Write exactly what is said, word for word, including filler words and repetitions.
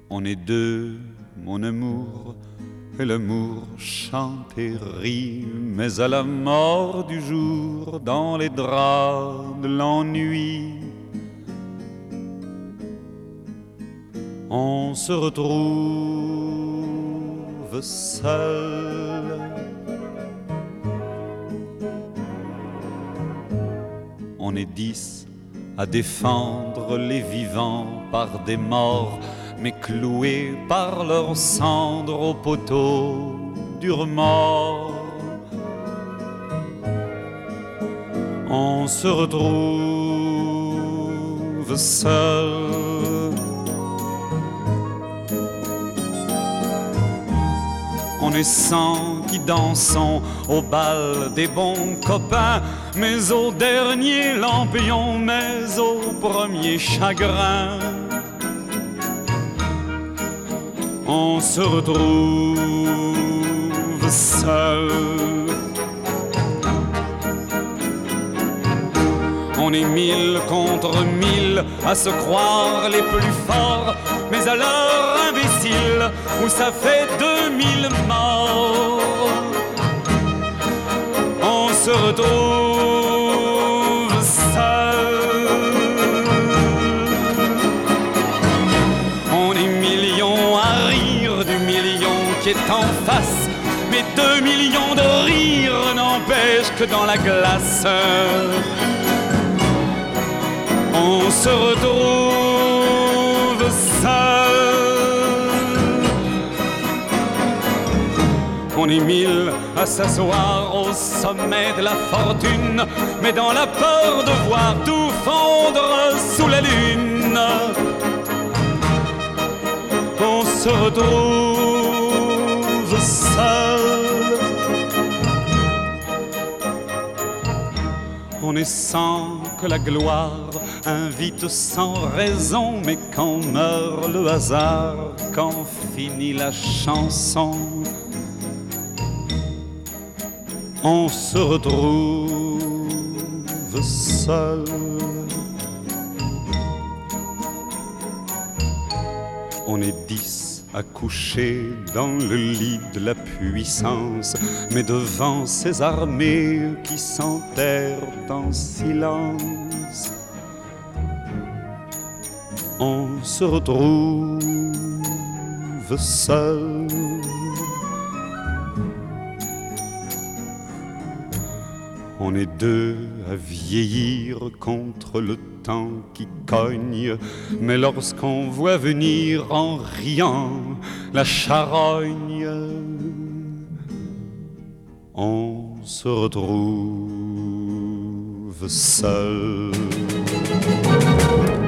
On est deux, mon amour, et l'amour chante et rit, mais à la mort du jour, dans les draps de l'ennui, on se retrouve seul. On est dix à défendre les vivants par des morts, mais cloués par leurs cendres au poteau du remords. On se retrouve seul. On est cent qui dansons au bal des bons copains, mais au dernier lampion, mais au premier chagrin, on se retrouve seul. On est mille contre mille à se croire les plus forts, mais à l'heure imbécile où ça fait deux mille morts, on se retrouve seul. On est millions à rire du million qui est en face, mais deux millions de rires n'empêchent que dans la glace, on se retrouve seul. On est mille à s'asseoir au sommet de la fortune, mais dans la peur de voir tout fondre sous la lune, on se retrouve seul. On est sans que la gloire invite sans raison, mais quand meurt le hasard, quand finit la chanson, on se retrouve seul. On est dix à coucher dans le lit de la puissance, mais devant ces armées qui s'enterrent en silence, on se retrouve seul. On est deux à vieillir contre le temps qui cogne, mais lorsqu'on voit venir en riant la charogne, on se retrouve seul.